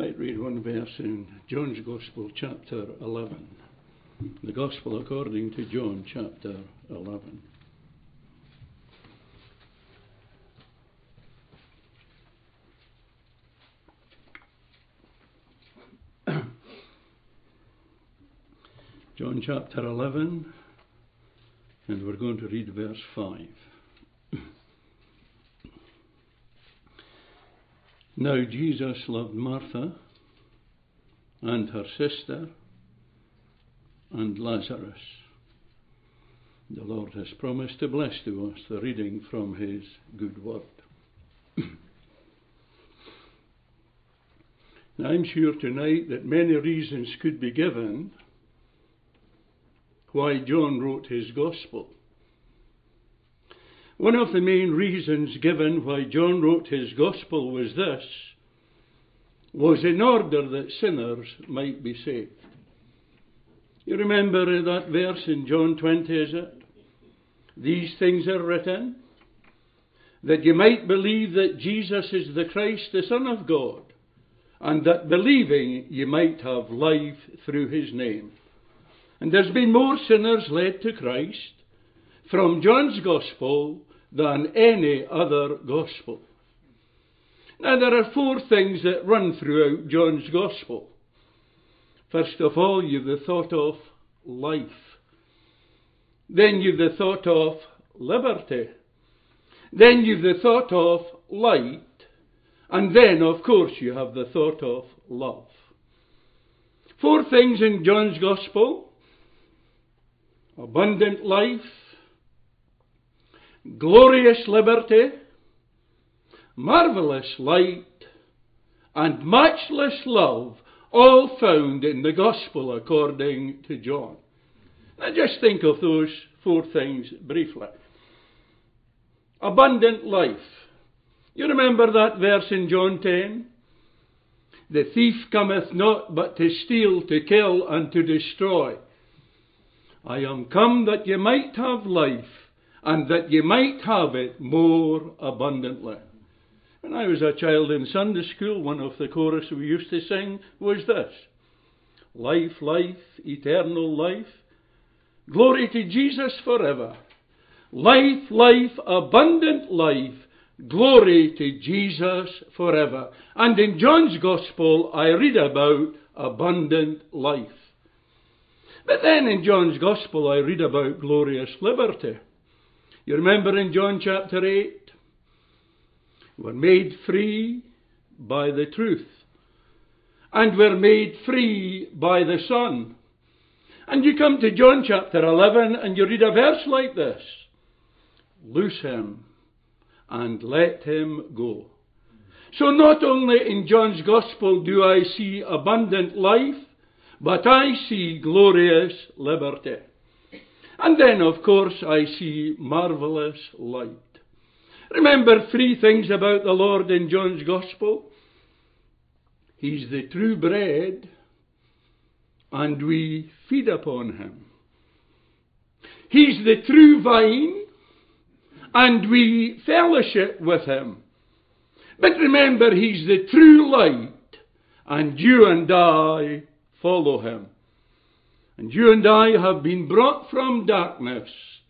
Might read one verse in John's Gospel, chapter 11. The Gospel according to John, chapter 11. John chapter 11, and we're going to read verse 5. Now Jesus loved Martha and her sister and Lazarus. The Lord has promised to bless to us the reading from his good word. Now, I'm sure tonight that many reasons could be given why John wrote his Gospel. One of the main reasons given why John wrote his Gospel was this: was in order that sinners might be saved. You remember that verse in John 20, is it? These things are written, that you might believe that Jesus is the Christ, the Son of God, and that believing you might have life through his name. And there's been more sinners led to Christ from John's Gospel than any other Gospel. Now, there are four things that run throughout John's Gospel. First of all, you've the thought of life. Then you've the thought of liberty. Then you've the thought of light. And then, of course, you have the thought of love. Four things in John's Gospel: abundant life, glorious liberty, marvelous light, and matchless love, all found in the Gospel according to John. Now just think of those four things briefly. Abundant life. You remember that verse in John 10? The thief cometh not but to steal, to kill, and to destroy. I am come that ye might have life, and that ye might have it more abundantly. When I was a child in Sunday school, one of the chorus we used to sing was this: life, life, eternal life, glory to Jesus forever. Life, life, abundant life, glory to Jesus forever. And in John's Gospel, I read about abundant life. But then in John's Gospel, I read about glorious liberty. You remember in John chapter 8, we're made free by the truth. And we're made free by the Son. And you come to John chapter 11 and you read a verse like this: loose him and let him go. So not only in John's Gospel do I see abundant life, but I see glorious liberty. And then, of course, I see marvelous light. Remember three things about the Lord in John's Gospel. He's the true bread, and we feed upon him. He's the true vine, and we fellowship with him. But remember, he's the true light, and you and I follow him. And you and I have been brought from darkness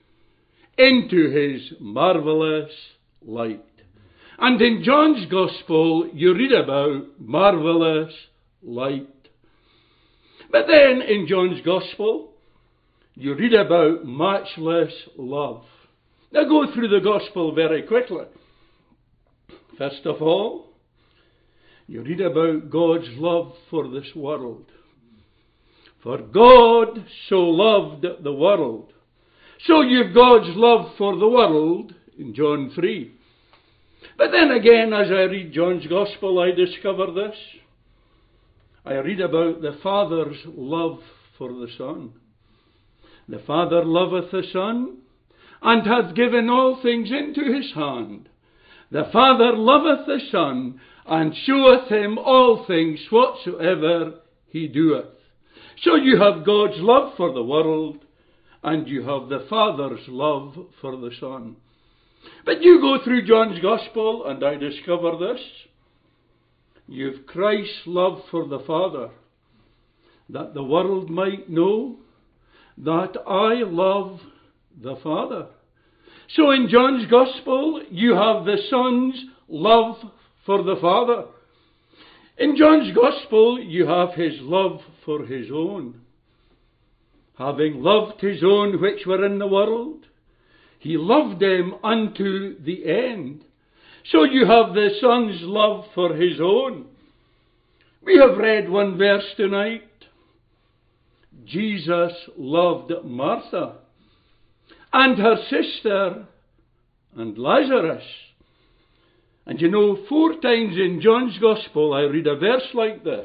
into his marvelous light. And in John's Gospel, you read about marvelous light. But then in John's Gospel, you read about matchless love. Now go through the Gospel very quickly. First of all, you read about God's love for this world. For God so loved the world. So you've God's love for the world in John 3. But then again, as I read John's Gospel, I discover this. I read about the Father's love for the Son. The Father loveth the Son, and hath given all things into his hand. The Father loveth the Son, and showeth him all things whatsoever he doeth. So you have God's love for the world, and you have the Father's love for the Son. But you go through John's Gospel, and I discover this. you've Christ's love for the Father, that the world might know that I love the Father. So in John's Gospel, you have the Son's love for the Father. In John's Gospel, you have his love for his own. Having loved his own which were in the world, he loved them unto the end. So you have the Son's love for his own. We have read one verse tonight. Jesus loved Martha and her sister and Lazarus. And you know, 4 times in John's Gospel I read a verse like this.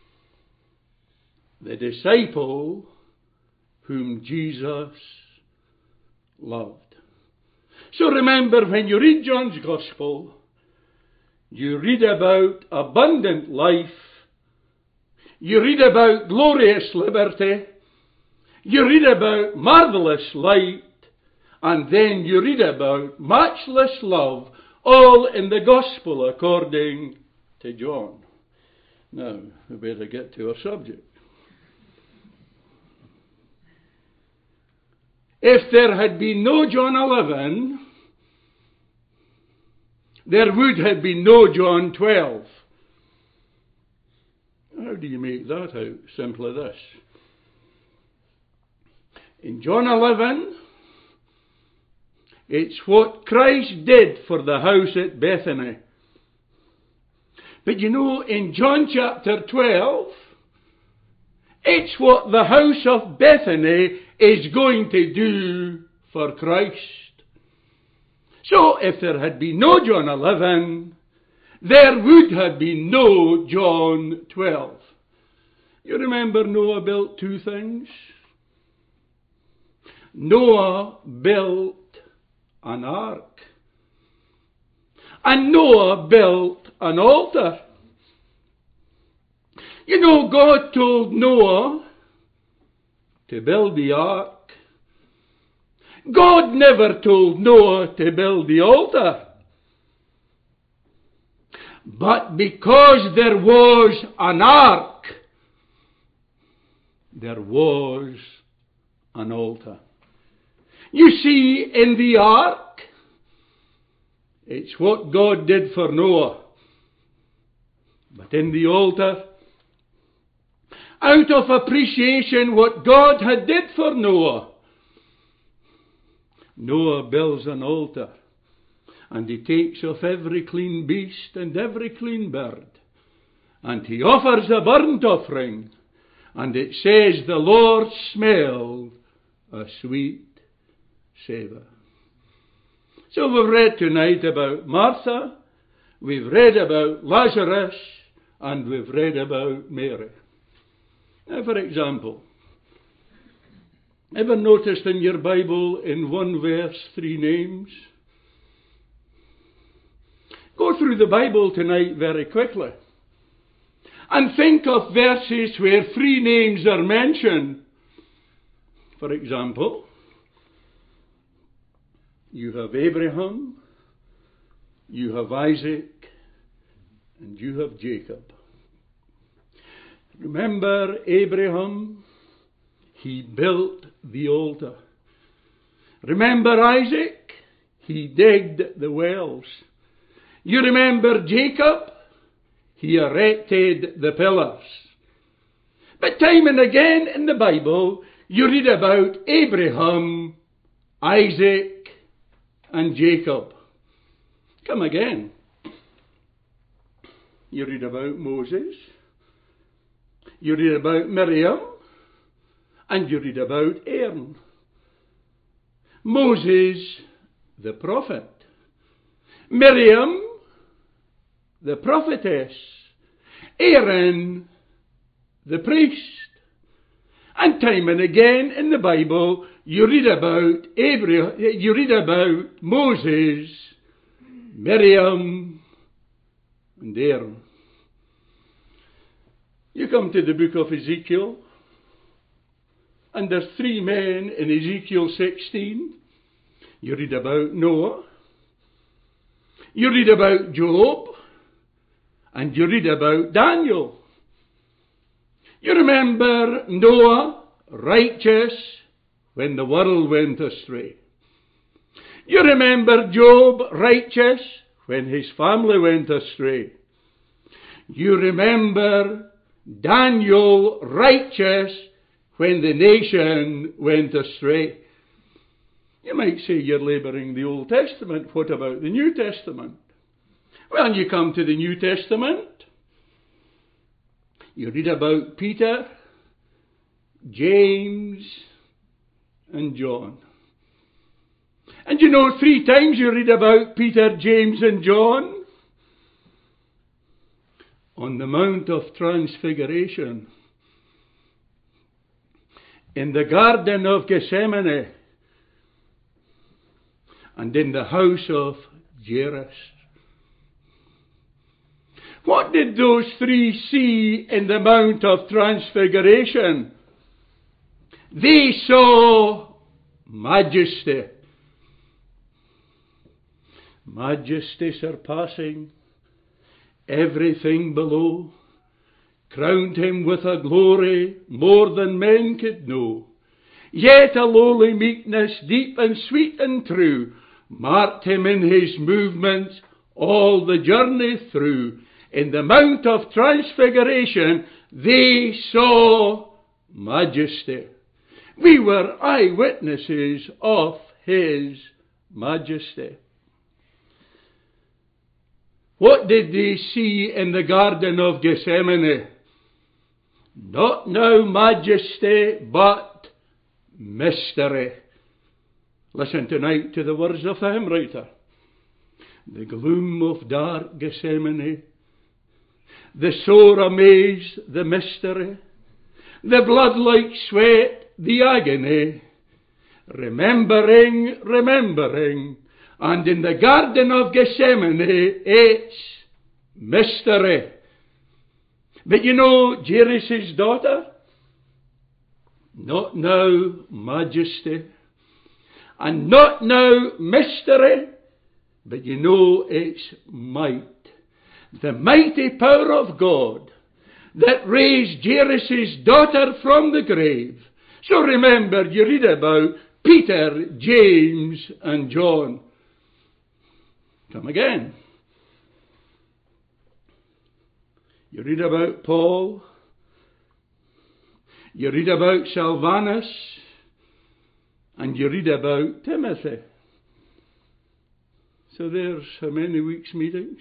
The disciple whom Jesus loved. So remember, when you read John's Gospel, you read about abundant life, you read about glorious liberty, you read about marvellous light, and then you read about matchless love, all in the Gospel according to John. Now, we better get to our subject. If there had been no John 11, there would have been no John 12. How do you make that out? Simply this. In John 11, it's what Christ did for the house at Bethany. But you know, in John chapter 12, it's what the house of Bethany is going to do for Christ. So, if there had been no John 11, there would have been no John 12. You remember Noah built 2 things? Noah built an ark. And Noah built an altar. You know, God told Noah to build the ark. God never told Noah to build the altar. But because there was an ark, there was an altar. You see, in the ark, it's what God did for Noah. But in the altar, out of appreciation what God had did for Noah, Noah builds an altar, and he takes of every clean beast and every clean bird, and he offers a burnt offering, and it says the Lord smelled a sweet savour. So we've read tonight about Martha, we've read about Lazarus, and we've read about Mary. Now, for example, ever noticed in your Bible in one verse 3 names? Go through the Bible tonight very quickly and think of verses where 3 names are mentioned. For example, you have Abraham, you have Isaac, and you have Jacob. Remember Abraham? He built the altar. Remember Isaac? He digged the wells. You remember Jacob? He erected the pillars. But time and again in the Bible, you read about Abraham, Isaac, and Jacob. Come again. You read about Moses. You read about Miriam. And you read about Aaron. Moses, the prophet. Miriam, the prophetess. Aaron, the priest. And time and again in the Bible, you read about Moses, Miriam, and Aaron. You come to the book of Ezekiel, and there's 3 men in Ezekiel 16. You read about Noah. You read about Job. and you read about Daniel. You remember Noah, righteous, when the world went astray. You remember Job, righteous, when his family went astray. You remember Daniel, righteous, when the nation went astray. You might say you're labouring the Old Testament. What about the New Testament? Well, you come to the New Testament. You read about Peter, James, and John. And you know, 3 times you read about Peter, James, and John. On the Mount of Transfiguration, in the Garden of Gethsemane, and in the house of Jairus. What did those 3 see in the Mount of Transfiguration? They saw majesty. Majesty surpassing everything below, crowned him with a glory more than men could know. Yet a lowly meekness, deep and sweet and true, marked him in his movements all the journey through. In the Mount of Transfiguration, they saw majesty. We were eyewitnesses of his majesty. What did they see in the Garden of Gethsemane? Not now majesty, but mystery. Listen tonight to the words of the hymn writer. The gloom of dark Gethsemane, the sore amaze, the mystery, the blood like sweat, the agony, remembering, and in the Garden of Gethsemane, it's mystery. But you know, Jairus' daughter, not now majesty, and not now mystery, but you know, it's might. The mighty power of God that raised Jairus' daughter from the grave. So remember, you read about Peter, James, and John. Come again. You read about Paul. You read about Silvanus. And you read about Timothy. So there's how many weeks' meetings?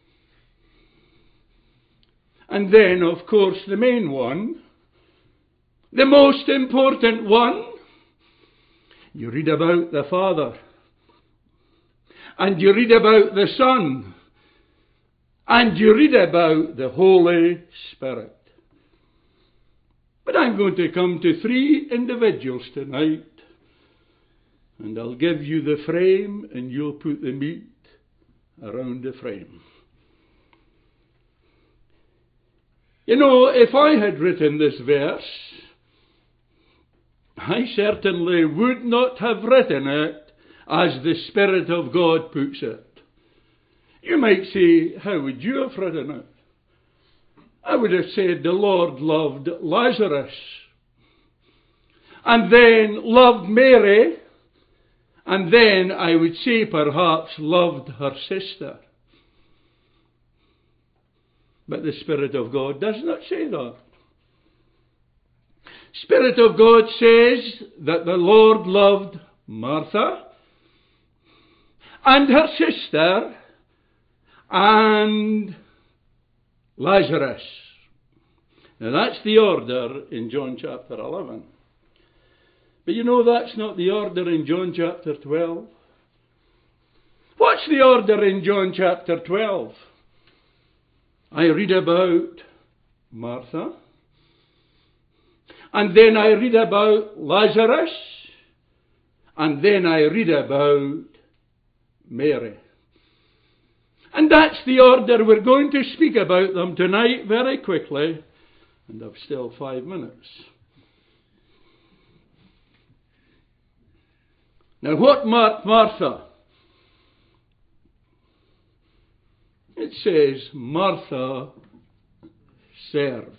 And then, of course, the main one, the most important one, you read about the Father. And you read about the Son. And you read about the Holy Spirit. But I'm going to come to 3 individuals tonight. And I'll give you the frame and you'll put the meat around the frame. You know, if I had written this verse, I certainly would not have written it as the Spirit of God puts it. You might say, how would you have written it? I would have said the Lord loved Lazarus, and then loved Mary, and then I would say perhaps loved her sister. But the Spirit of God does not say that. Spirit of God says that the Lord loved Martha and her sister and Lazarus. Now that's the order in John chapter 11. But you know that's not the order in John chapter 12. What's the order in John chapter 12? I read about Martha, and then I read about Lazarus, and then I read about Mary. And that's the order. We're going to speak about them tonight very quickly, and I've still 5 minutes. Now, what marked Martha? It says Martha served.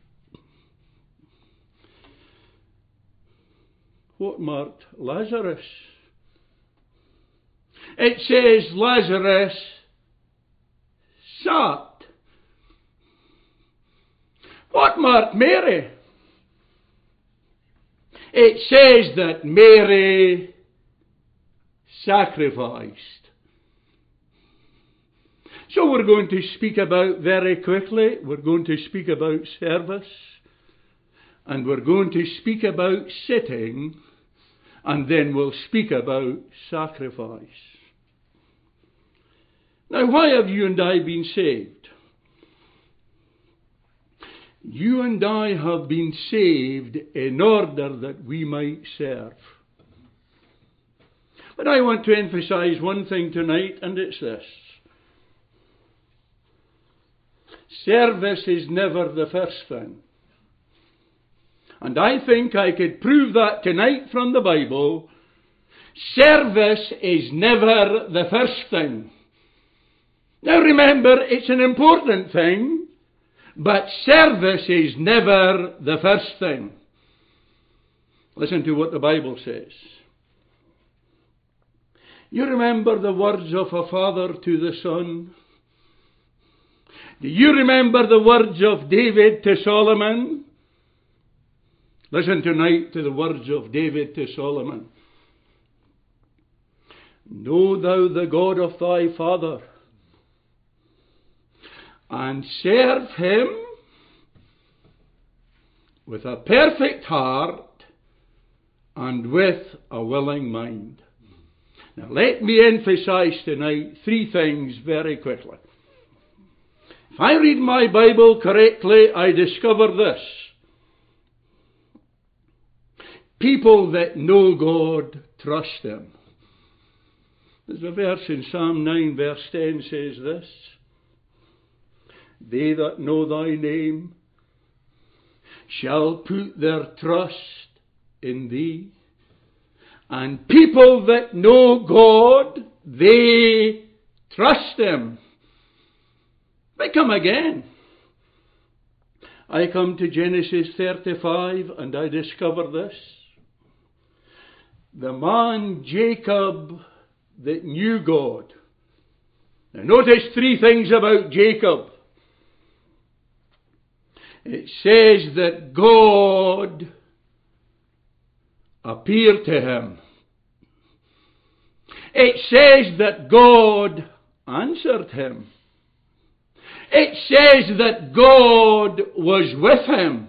What marked Lazarus? It says Lazarus sat. What marked Mary? It says that Mary sacrificed. So we're going to speak about, very quickly, we're going to speak about service, and we're going to speak about sitting, and then we'll speak about sacrifice. Now, why have you and I been saved? You and I have been saved in order that we might serve. But I want to emphasize one thing tonight, and it's this. Service is never the first thing. And I think I could prove that tonight from the Bible. Service is never the first thing. Now remember, it's an important thing, but service is never the first thing. Listen to what the Bible says. You remember the words of a father to the son? Do you remember the words of David to Solomon? Listen tonight to the words of David to Solomon. Know thou the God of thy father, and serve him with a perfect heart and with a willing mind. Now let me emphasize tonight 3 things very quickly. If I read my Bible correctly, I discover this. People that know God trust Him. There's a verse in Psalm 9 verse 10 says this. They that know thy name shall put their trust in thee. And people that know God, they trust Him. But come again. I come to Genesis 35 and I discover this. The man Jacob that knew God. Now notice 3 things about Jacob. It says that God appeared to him. It says that God answered him. It says that God was with him.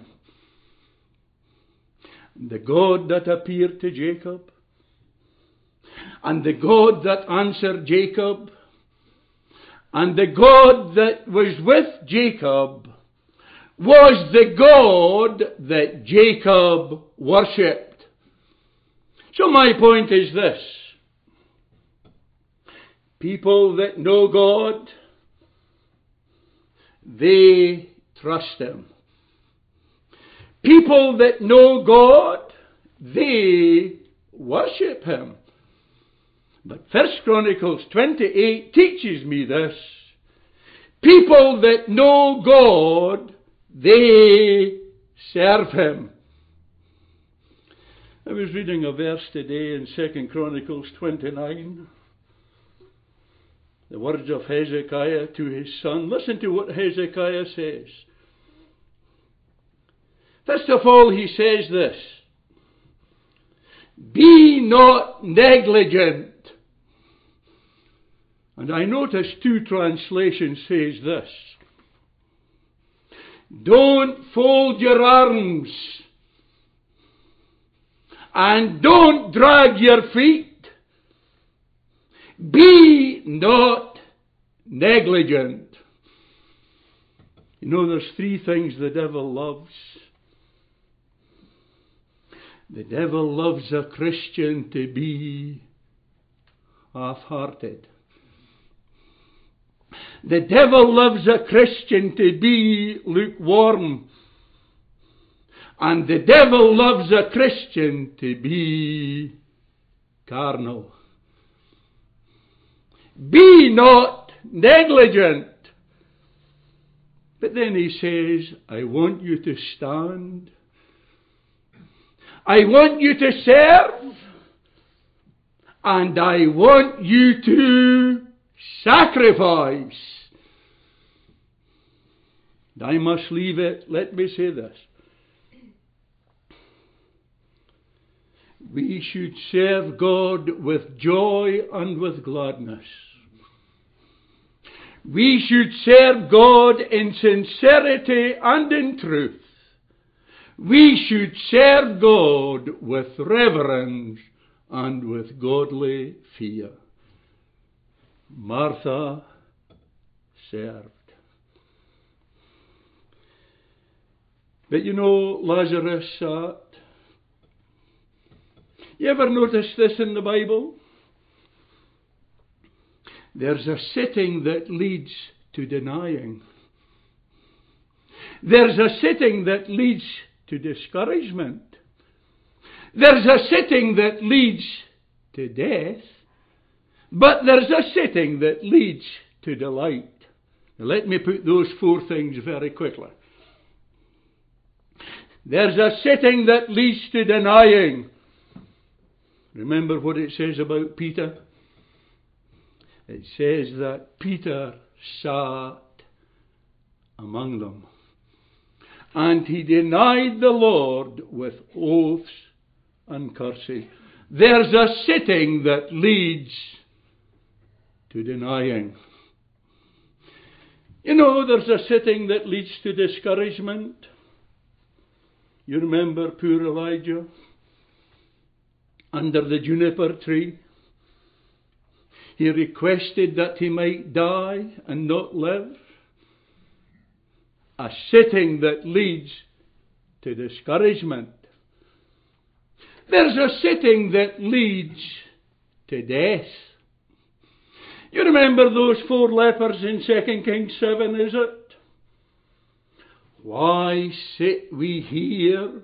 The God that appeared to Jacob, and the God that answered Jacob, and the God that was with Jacob, was the God that Jacob worshipped. So my point is this. People that know God, they trust Him. People that know God, they worship Him. But 1 Chronicles 28 teaches me this. People that know God, they serve Him. I was reading a verse today in 2 Chronicles 29. The words of Hezekiah to his son. Listen to what Hezekiah says. First of all, he says this. Be not negligent. And I notice 2 translations says this. Don't fold your arms. And don't drag your feet. Be not negligent. You know, there's 3 things the devil loves. The devil loves a Christian to be half-hearted. The devil loves a Christian to be lukewarm. And the devil loves a Christian to be carnal. Be not negligent. But then he says, I want you to stand. I want you to serve. And I want you to sacrifice. And I must leave it. Let me say this. We should serve God with joy and with gladness. We should serve God in sincerity and in truth. We should serve God with reverence and with godly fear. Martha served. But you know, Lazarus sat. You ever notice this in the Bible? There's a sitting that leads to denying. There's a sitting that leads to discouragement. There's a sitting that leads to death. But there's a sitting that leads to delight. Now let me put those four things very quickly. There's a sitting that leads to denying. Remember what it says about Peter? It says that Peter sat among them. And he denied the Lord with oaths and curses. There's a sitting that leads to denying. You know, there's a sitting that leads to discouragement. You remember poor Elijah under the juniper tree. He requested that he might die and not live. A sitting that leads to discouragement. There's a sitting that leads to death. You remember those 4 lepers in 2 Kings 7, is it? Why sit we here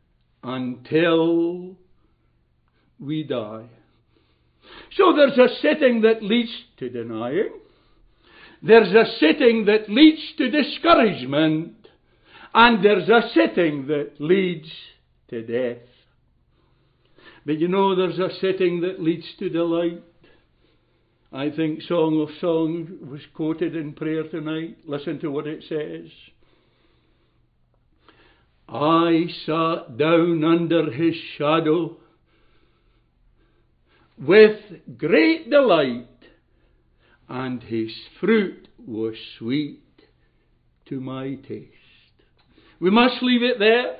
until we die? So there's a sitting that leads to denying. There's a sitting that leads to discouragement. And there's a sitting that leads to death. But you know, there's a sitting that leads to delight. I think Song of Songs was quoted in prayer tonight. Listen to what it says. I sat down under his shadow with great delight, and his fruit was sweet to my taste. We must leave it there.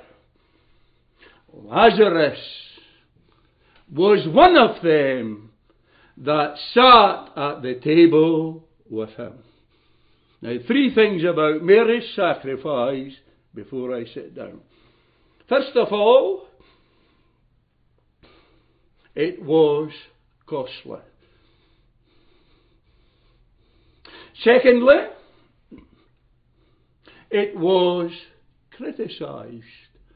Lazarus was one of them that sat at the table with him. Now, 3 things about Mary's sacrifice before I sit down. First of all, it was costly. Secondly, it was criticized.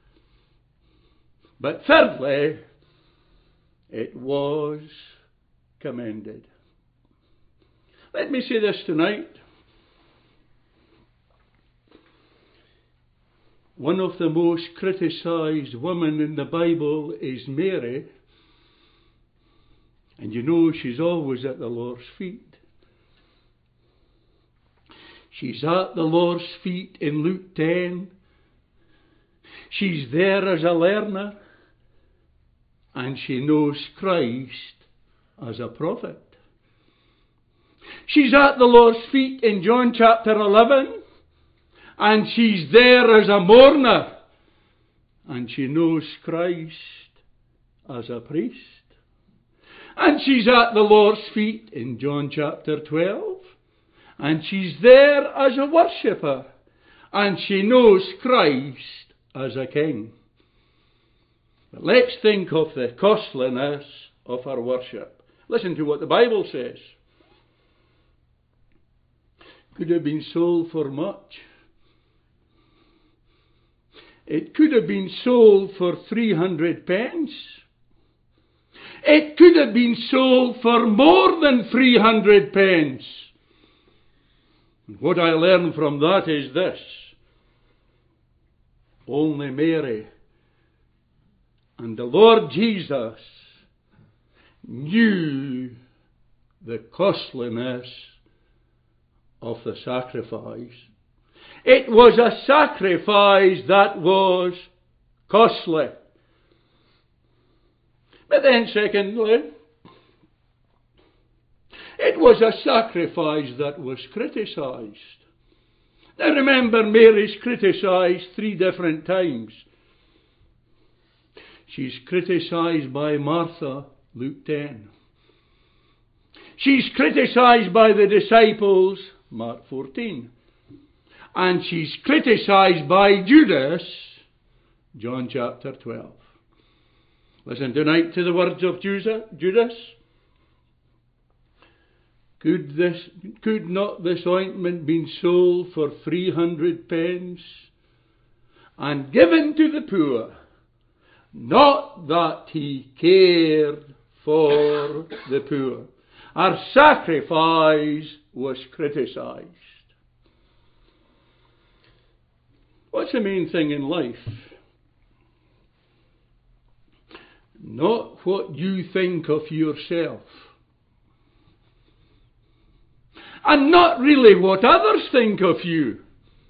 But thirdly, it was commended. Let me say this tonight. One of the most criticized women in the Bible is Mary. And you know, she's always at the Lord's feet. She's at the Lord's feet in Luke 10. She's there as a learner. And she knows Christ as a prophet. She's at the Lord's feet in John chapter 11. And she's there as a mourner. And she knows Christ as a priest. And she's at the Lord's feet in John chapter 12. And she's there as a worshipper. And she knows Christ as a king. But let's think of the costliness of our worship. Listen to what the Bible says. Could have been sold for much. It could have been sold for 300 pence. It could have been sold for more than 300 pence. And what I learn from that is this: only Mary and the Lord Jesus knew the costliness of the sacrifice. It was a sacrifice that was costly. But then secondly, it was a sacrifice that was criticised. Now remember, Mary's criticised 3 different times. She's criticised by Martha, Luke 10. She's criticised by the disciples, Mark 14. And she's criticised by Judas, John chapter 12. Listen tonight to the words of Judas. Could not this ointment been sold for 300 pence and given to the poor? Not that he cared for the poor. Our sacrifice was criticised. What's the main thing in life? Not what you think of yourself. And not really what others think of you.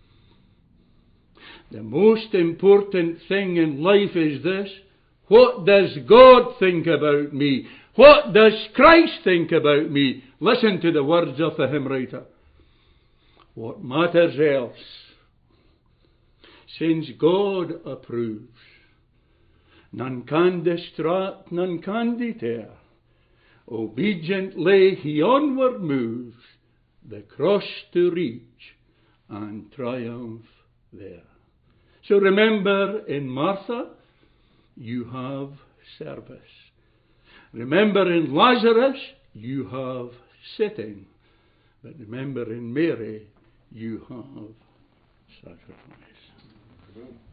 The most important thing in life is this: what does God think about me? What does Christ think about me? Listen to the words of the hymn writer. What matters else, since God approves, none can distract, none can deter. Obediently he onward moves, the cross to reach and triumph there. So remember, in Martha, you have service. Remember, in Lazarus, you have sitting. But remember, in Mary, you have sacrifice.